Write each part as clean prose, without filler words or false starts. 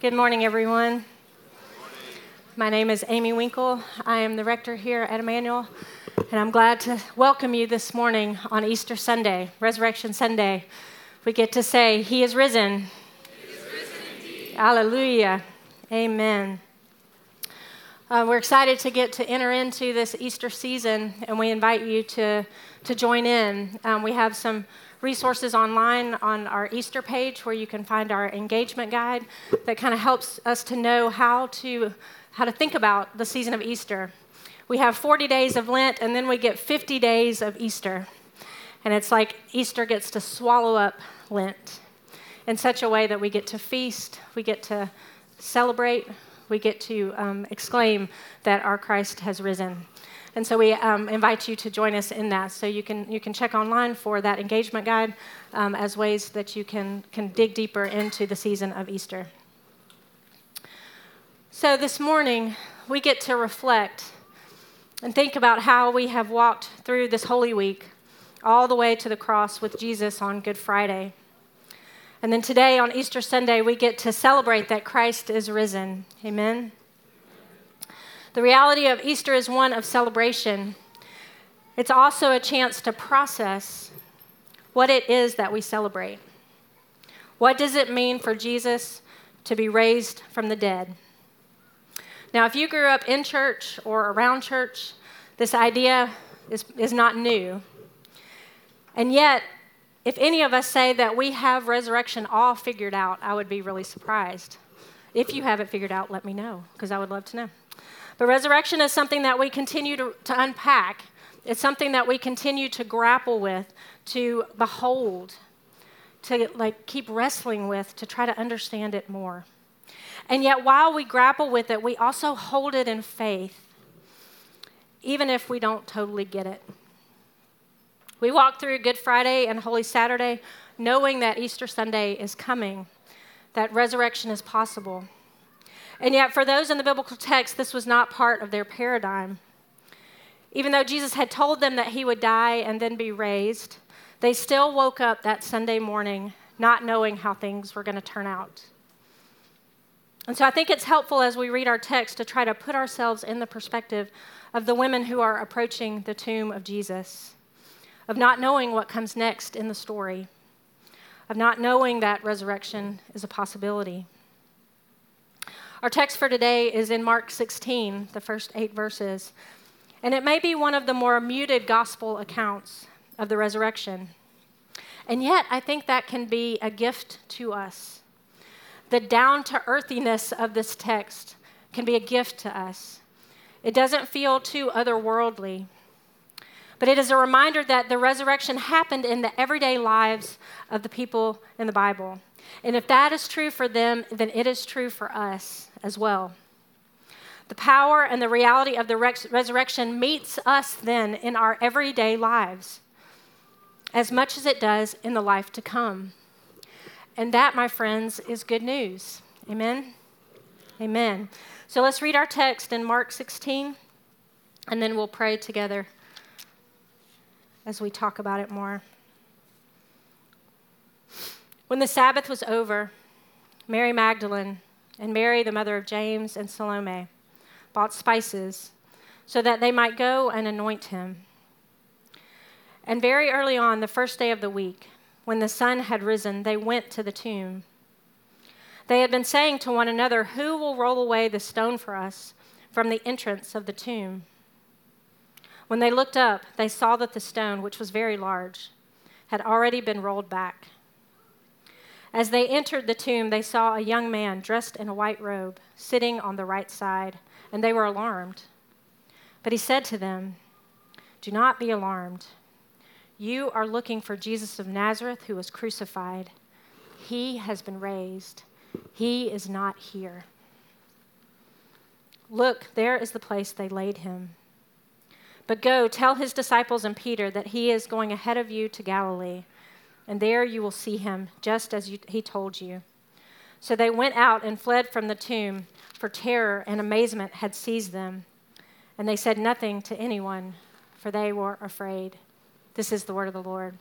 Good morning, everyone. My name is Amy Winkle. I am the rector here at Emmanuel, and I'm glad to welcome you this morning on Easter Sunday, Resurrection Sunday. We get to say, He is risen. He is risen indeed. Hallelujah. Amen. We're excited to get to enter into this Easter season, and we invite you to join in. We have some resources online on our Easter page where you can find our engagement guide that kind of helps us to know how to think about the season of Easter. We have 40 days of Lent, and then we get 50 days of Easter. And it's like Easter gets to swallow up Lent in such a way that we get to feast, we get to celebrate, we get to exclaim that our Christ has risen. And so we invite you to join us in that. So you can check online for that engagement guide as ways that you can dig deeper into the season of Easter. So this morning, we get to reflect and think about how we have walked through this Holy Week all the way to the cross with Jesus on Good Friday. And then today on Easter Sunday, we get to celebrate that Christ is risen. Amen. The reality of Easter is one of celebration. It's also a chance to process what it is that we celebrate. What does it mean for Jesus to be raised from the dead? Now, if you grew up in church or around church, this idea is not new. And yet, if any of us say that we have resurrection all figured out, I would be really surprised. If you have it figured out, let me know, because I would love to know. But resurrection is something that we continue to unpack. It's something that we continue to grapple with, to behold, to keep wrestling with, to try to understand it more. And yet while we grapple with it, we also hold it in faith, even if we don't totally get it. We walk through Good Friday and Holy Saturday knowing that Easter Sunday is coming, that resurrection is possible. And yet for those in the biblical text, this was not part of their paradigm. Even though Jesus had told them that he would die and then be raised, they still woke up that Sunday morning not knowing how things were going to turn out. And so I think it's helpful as we read our text to try to put ourselves in the perspective of the women who are approaching the tomb of Jesus, of not knowing what comes next in the story, of not knowing that resurrection is a possibility. Our text for today is in Mark 16, the first 8 verses, and it may be one of the more muted gospel accounts of the resurrection. And yet, I think that can be a gift to us. The down-to-earthiness of this text can be a gift to us. It doesn't feel too otherworldly, but it is a reminder that the resurrection happened in the everyday lives of the people in the Bible. And if that is true for them, then it is true for us as well. The power and the reality of the resurrection meets us then in our everyday lives as much as it does in the life to come. And that, my friends, is good news. Amen? Amen. So let's read our text in Mark 16, and then we'll pray together as we talk about it more. When the Sabbath was over, Mary Magdalene and Mary, the mother of James, and Salome bought spices so that they might go and anoint him. And very early on, the first day of the week, when the sun had risen, they went to the tomb. They had been saying to one another, "Who will roll away the stone for us from the entrance of the tomb?" When they looked up, they saw that the stone, which was very large, had already been rolled back. As they entered the tomb, they saw a young man dressed in a white robe, sitting on the right side, and they were alarmed. But he said to them, "Do not be alarmed. You are looking for Jesus of Nazareth, who was crucified. He has been raised. He is not here. Look, there is the place they laid him. But go, tell his disciples and Peter that he is going ahead of you to Galilee, and there you will see him, just as he told you." So they went out and fled from the tomb, for terror and amazement had seized them. And they said nothing to anyone, for they were afraid. This is the word of the Lord.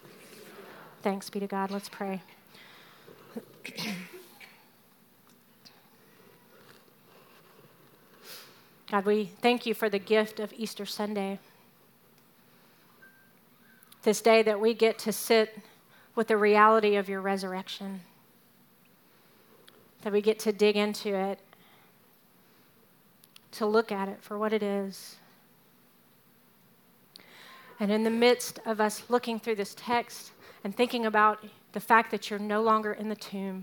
Thanks be to God. Let's pray. God, we thank you for the gift of Easter Sunday. This day that we get to sit with the reality of your resurrection, that we get to dig into it, to look at it for what it is. And in the midst of us looking through this text and thinking about the fact that you're no longer in the tomb,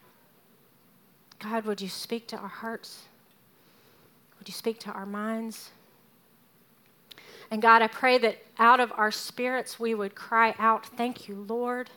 God, would you speak to our hearts? Would you speak to our minds? And God, I pray that out of our spirits we would cry out, thank you, Lord,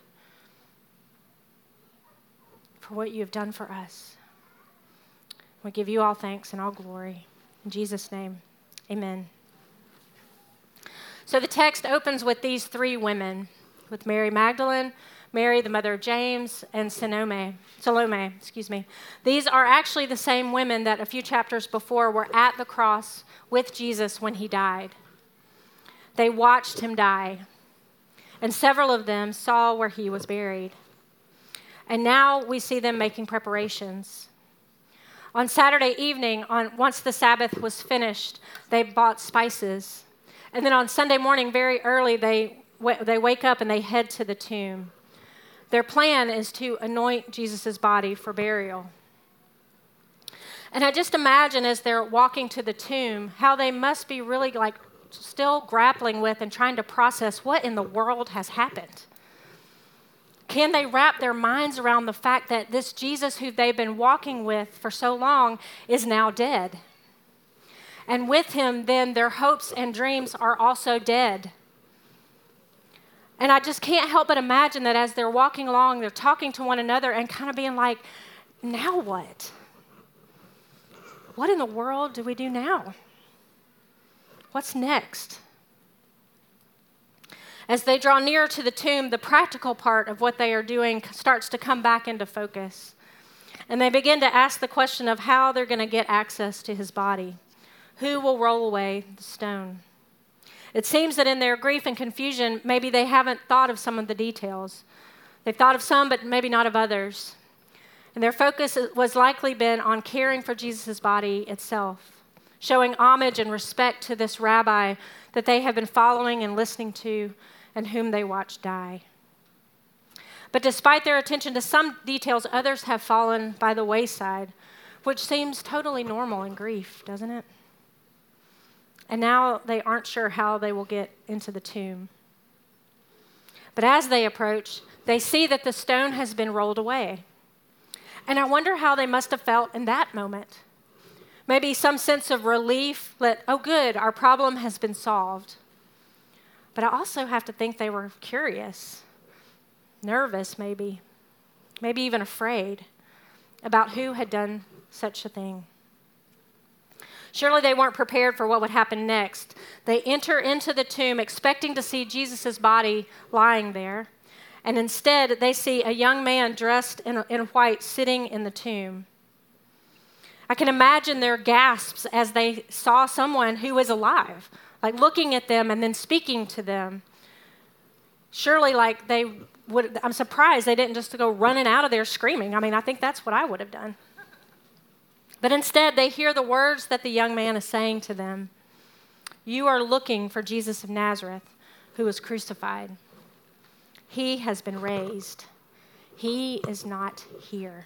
for what you have done for us. We give you all thanks and all glory. In Jesus' name, amen. So the text opens with these three women, with Mary Magdalene, Mary, the mother of James, and Salome. These are actually the same women that a few chapters before were at the cross with Jesus when he died. They watched him die, and several of them saw where he was buried. And now we see them making preparations. On Saturday evening, once the Sabbath was finished, they bought spices. And then on Sunday morning, very early, they wake up and they head to the tomb. Their plan is to anoint Jesus' body for burial. And I just imagine as they're walking to the tomb, how they must be really still grappling with and trying to process what in the world has happened. Can they wrap their minds around the fact that this Jesus who they've been walking with for so long is now dead? And with him, then, their hopes and dreams are also dead. And I just can't help but imagine that as they're walking along, they're talking to one another and kind of being like, now what? What in the world do we do now? What's next? As they draw nearer to the tomb, the practical part of what they are doing starts to come back into focus. And they begin to ask the question of how they're going to get access to his body. Who will roll away the stone? It seems that in their grief and confusion, maybe they haven't thought of some of the details. They've thought of some, but maybe not of others. And their focus was likely been on caring for Jesus' body itself, showing homage and respect to this rabbi that they have been following and listening to and whom they watched die. But despite their attention to some details, others have fallen by the wayside, which seems totally normal in grief, doesn't it? And now they aren't sure how they will get into the tomb. But as they approach, they see that the stone has been rolled away. And I wonder how they must have felt in that moment. Maybe some sense of relief that, oh good, our problem has been solved. But I also have to think they were curious, nervous maybe even afraid about who had done such a thing. Surely they weren't prepared for what would happen next. They enter into the tomb expecting to see Jesus' body lying there, and instead they see a young man dressed in white sitting in the tomb. I can imagine their gasps as they saw someone who was alive, looking at them and then speaking to them. Surely I'm surprised they didn't just go running out of there screaming. I think that's what I would have done. But instead, they hear the words that the young man is saying to them. You are looking for Jesus of Nazareth, who was crucified. He has been raised. He is not here.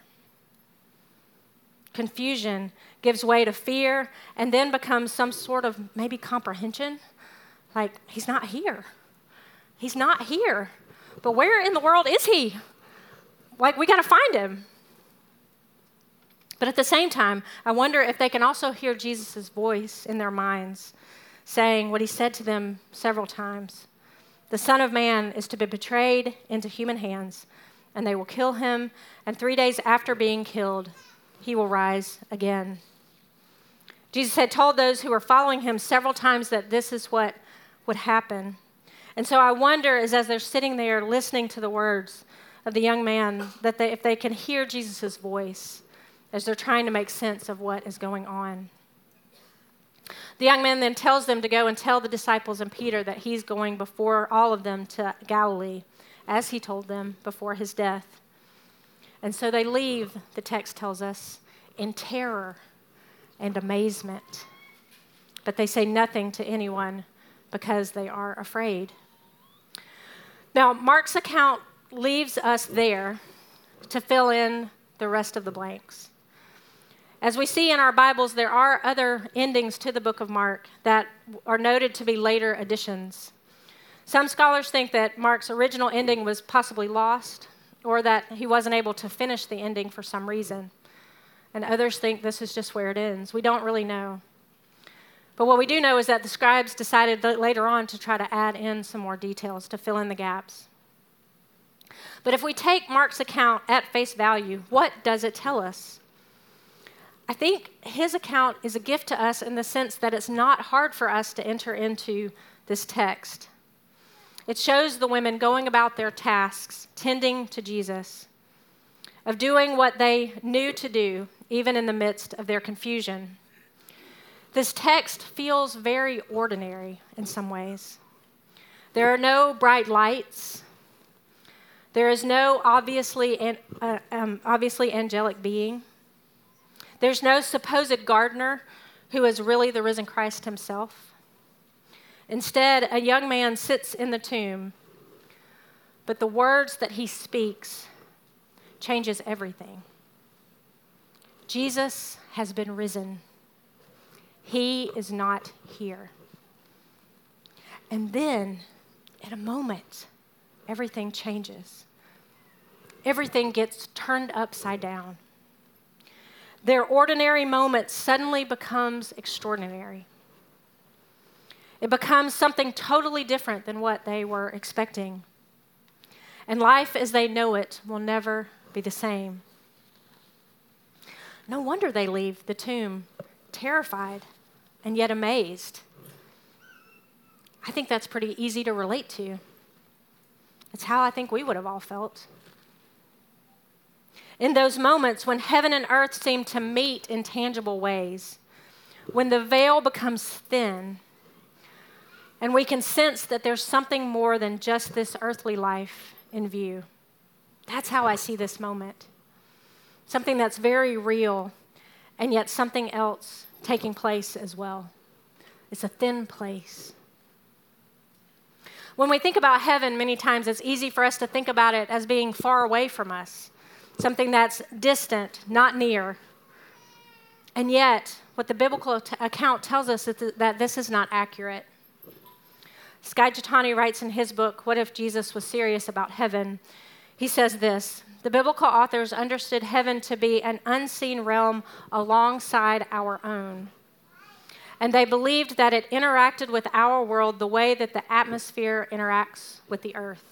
Confusion gives way to fear and then becomes some sort of maybe comprehension. He's not here. He's not here. But where in the world is he? We got to find him. But at the same time, I wonder if they can also hear Jesus' voice in their minds, saying what he said to them several times. The Son of Man is to be betrayed into human hands, and they will kill him, and 3 days after being killed, he will rise again. Jesus had told those who were following him several times that this is what would happen. And so I wonder, as they're sitting there listening to the words of the young man, that if they can hear Jesus' voice as they're trying to make sense of what is going on. The young man then tells them to go and tell the disciples and Peter that he's going before all of them to Galilee, as he told them before his death. And so they leave, the text tells us, in terror and amazement. but they say nothing to anyone because they are afraid. Now, Mark's account leaves us there to fill in the rest of the blanks. As we see in our Bibles, there are other endings to the book of Mark that are noted to be later additions. Some scholars think that Mark's original ending was possibly lost, or that he wasn't able to finish the ending for some reason. And others think this is just where it ends. We don't really know. But what we do know is that the scribes decided later on to try to add in some more details to fill in the gaps. But if we take Mark's account at face value, what does it tell us? I think his account is a gift to us in the sense that it's not hard for us to enter into this text. It shows the women going about their tasks, tending to Jesus, of doing what they knew to do, even in the midst of their confusion. This text feels very ordinary in some ways. There are no bright lights. There is no obviously angelic being. There's no supposed gardener who is really the risen Christ himself. Instead, a young man sits in the tomb, but the words that he speaks changes everything. Jesus has been risen. He is not here. And then, in a moment, everything changes. Everything gets turned upside down. Their ordinary moment suddenly becomes extraordinary. It becomes something totally different than what they were expecting. And life as they know it will never be the same. No wonder they leave the tomb terrified and yet amazed. I think that's pretty easy to relate to. It's how I think we would have all felt. In those moments when heaven and earth seem to meet in tangible ways, when the veil becomes thin, and we can sense that there's something more than just this earthly life in view. That's how I see this moment. Something that's very real, and yet something else taking place as well. It's a thin place. When we think about heaven, many times it's easy for us to think about it as being far away from us, something that's distant, not near. And yet, what the biblical account tells us is that this is not accurate. Skye Jethani writes in his book, What If Jesus Was Serious About Heaven? He says this: the biblical authors understood heaven to be an unseen realm alongside our own. And they believed that it interacted with our world the way that the atmosphere interacts with the earth.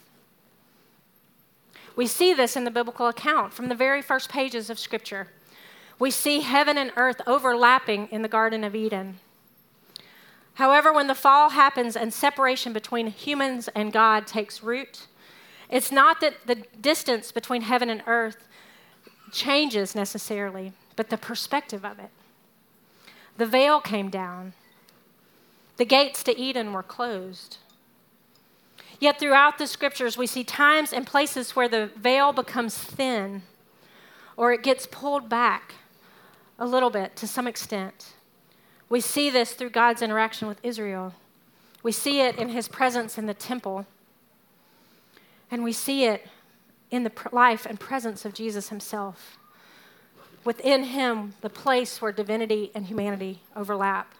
We see this in the biblical account from the very first pages of Scripture. We see heaven and earth overlapping in the Garden of Eden. However, when the fall happens and separation between humans and God takes root, it's not that the distance between heaven and earth changes necessarily, but the perspective of it. The veil came down. The gates to Eden were closed. Yet throughout the Scriptures, we see times and places where the veil becomes thin, or it gets pulled back a little bit to some extent. We see this through God's interaction with Israel. We see it in his presence in the temple. And we see it in the life and presence of Jesus himself. Within him, the place where divinity and humanity overlap.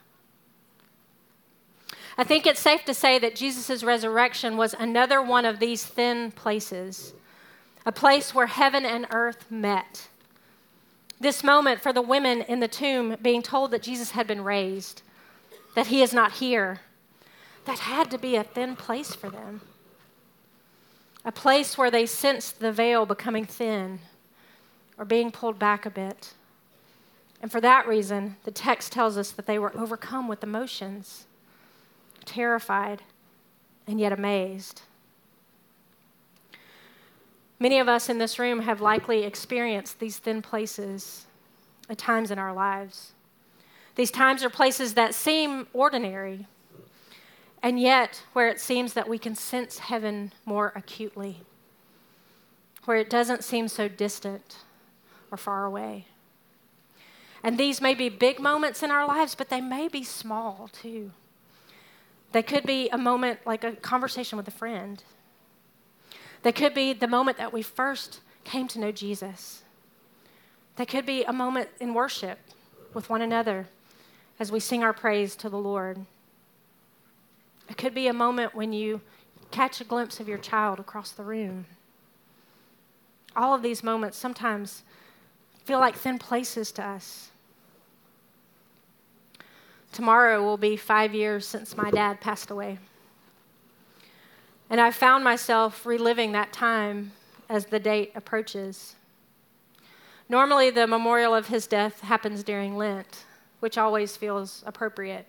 I think it's safe to say that Jesus' resurrection was another one of these thin places, a place where heaven and earth met. This moment for the women in the tomb being told that Jesus had been raised, that he is not here, that had to be a thin place for them. A place where they sensed the veil becoming thin or being pulled back a bit. And for that reason, the text tells us that they were overcome with emotions, terrified, and yet amazed. Many of us in this room have likely experienced these thin places at times in our lives. These times are places that seem ordinary, and yet where it seems that we can sense heaven more acutely, where it doesn't seem so distant or far away. And these may be big moments in our lives, but they may be small too. They could be a moment like a conversation with a friend. They could be the moment that we first came to know Jesus. They could be a moment in worship with one another as we sing our praise to the Lord. It could be a moment when you catch a glimpse of your child across the room. All of these moments sometimes feel like thin places to us. Tomorrow will be 5 years since my dad passed away. And I found myself reliving that time as the date approaches. Normally, the memorial of his death happens during Lent, which always feels appropriate.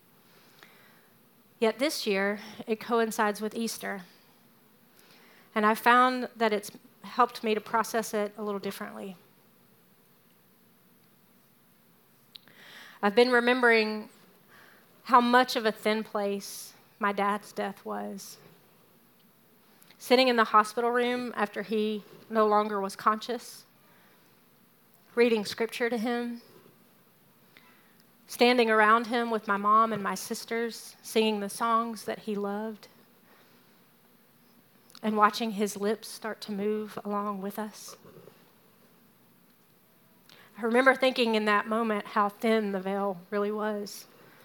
Yet this year, it coincides with Easter. And I found that it's helped me to process it a little differently. I've been remembering how much of a thin place my dad's death was. Sitting in the hospital room after he no longer was conscious, reading scripture to him, standing around him with my mom and my sisters, singing the songs that he loved, and watching his lips start to move along with us. I remember thinking in that moment how thin the veil really was,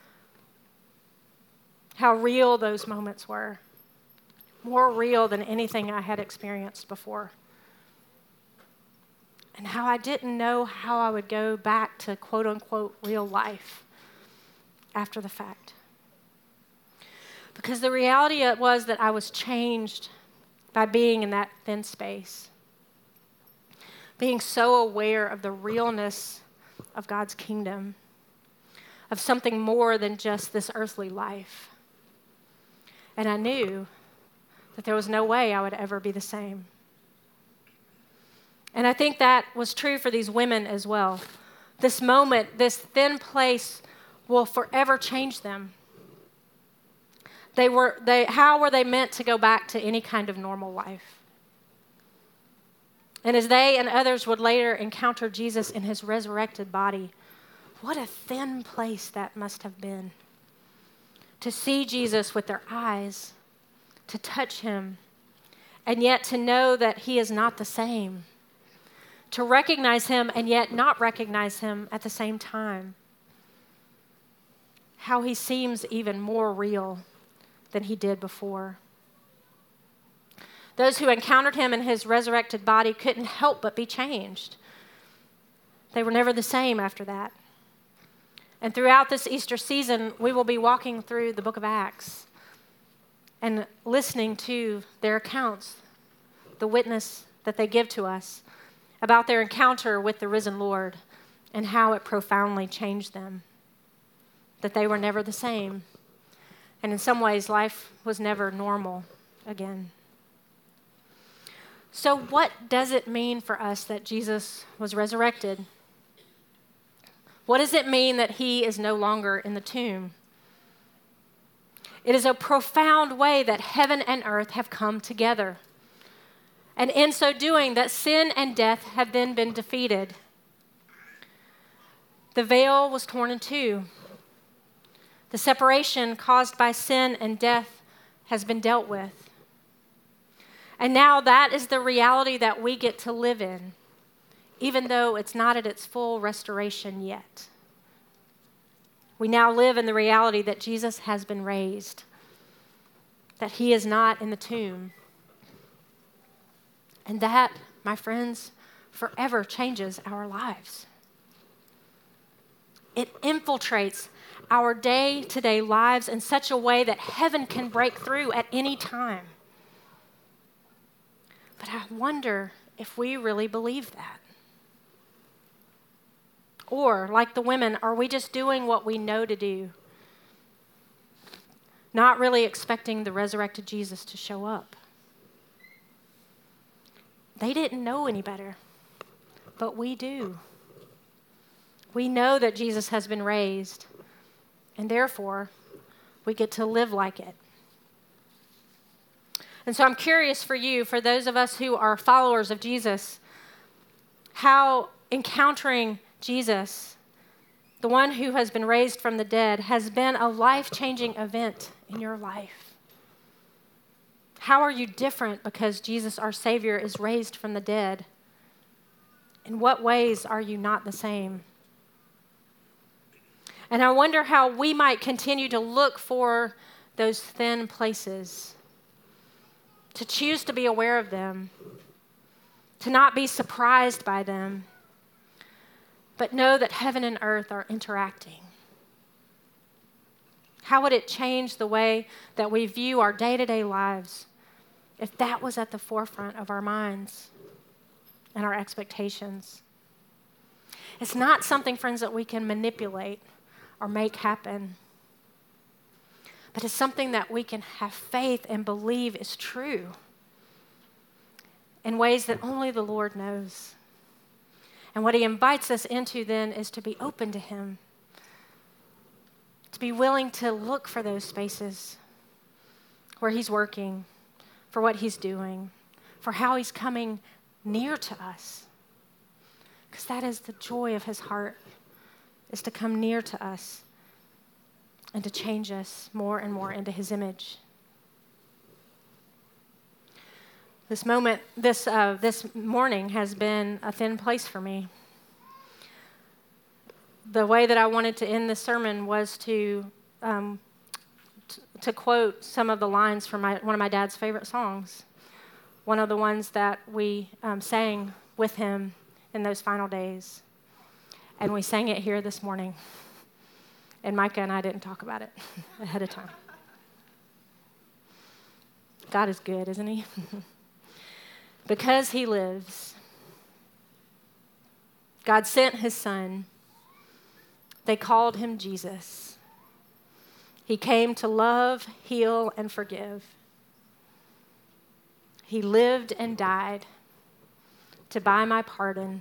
how real those moments were, more real than anything I had experienced before, and how I didn't know how I would go back to quote-unquote real life after the fact. Because the reality was that I was changed by being in that thin space, being so aware of the realness of God's kingdom, of something more than just this earthly life. And I knew that there was no way I would ever be the same. And I think that was true for these women as well. This moment, this thin place will forever change them. How were they meant to go back to any kind of normal life? And as they and others would later encounter Jesus in his resurrected body, what a thin place that must have been. To see Jesus with their eyes, to touch him, and yet to know that he is not the same. To recognize him and yet not recognize him at the same time. How he seems even more real than he did before. Those who encountered him in his resurrected body couldn't help but be changed. They were never the same after that. And throughout this Easter season, we will be walking through the book of Acts and listening to their accounts, the witness that they give to us about their encounter with the risen Lord and how it profoundly changed them, that they were never the same. And in some ways, life was never normal again. So what does it mean for us that Jesus was resurrected? What does it mean that he is no longer in the tomb? It is a profound way that heaven and earth have come together. And in so doing, that sin and death have then been defeated. The veil was torn in two. The separation caused by sin and death has been dealt with. And now that is the reality that we get to live in, even though it's not at its full restoration yet. We now live in the reality that Jesus has been raised, that he is not in the tomb. And that, my friends, forever changes our lives. It infiltrates our day-to-day lives in such a way that heaven can break through at any time. But I wonder if we really believe that. Or, like the women, are we just doing what we know to do, not really expecting the resurrected Jesus to show up? They didn't know any better, but we do. We know that Jesus has been raised, and therefore, we get to live like it. And so I'm curious for you, for those of us who are followers of Jesus, how encountering Jesus the one who has been raised from the dead, has been a life-changing event in your life. How are you different because Jesus, our Savior, is raised from the dead? In what ways are you not the same? And I wonder how we might continue to look for those thin places, to choose to be aware of them, to not be surprised by them, but know that heaven and earth are interacting. How would it change the way that we view our day-to-day lives if that was at the forefront of our minds and our expectations? It's not something, friends, that we can manipulate or make happen, but it's something that we can have faith and believe is true in ways that only the Lord knows. And what he invites us into then is to be open to him, to be willing to look for those spaces where he's working, for what he's doing, for how he's coming near to us. Because that is the joy of his heart, is to come near to us and to change us more and more into his image. This morning has been a thin place for me. The way that I wanted to end this sermon was to quote some of the lines from one of my dad's favorite songs, one of the ones that we sang with him in those final days. And we sang it here this morning. And Micah and I didn't talk about it ahead of time. God is good, isn't he? Because he lives, God sent his son. They called him Jesus. He came to love, heal, and forgive. He lived and died to buy my pardon.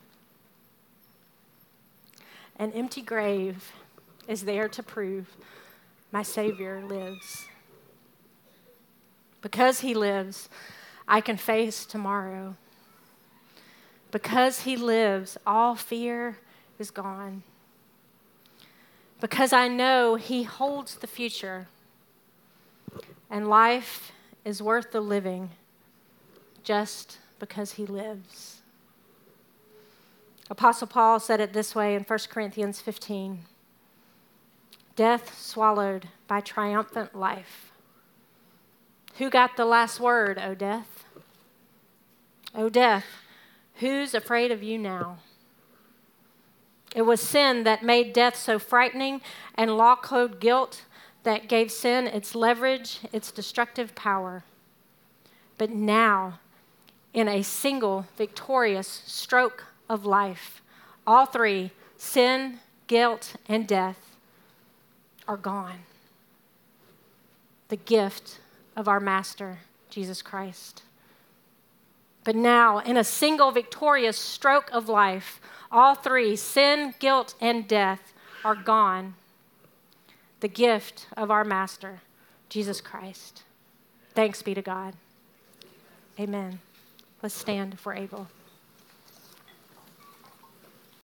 An empty grave is there to prove my Savior lives. Because he lives, I can face tomorrow. Because he lives, all fear is gone. Because I know he holds the future, and life is worth the living just because he lives. Apostle Paul said it this way in 1 Corinthians 15. Death swallowed by triumphant life. Who got the last word, O death? O death, who's afraid of you now? It was sin that made death so frightening, and law code guilt that gave sin its leverage, its destructive power. But now, in a single victorious stroke of life, all three, sin, guilt, and death, are gone. The gift of our Master, Jesus Christ. But now, in a single victorious stroke of life, all three, sin, guilt, and death, are gone. The gift of our Master, Jesus Christ. Thanks be to God. Amen. Let's stand if we're able.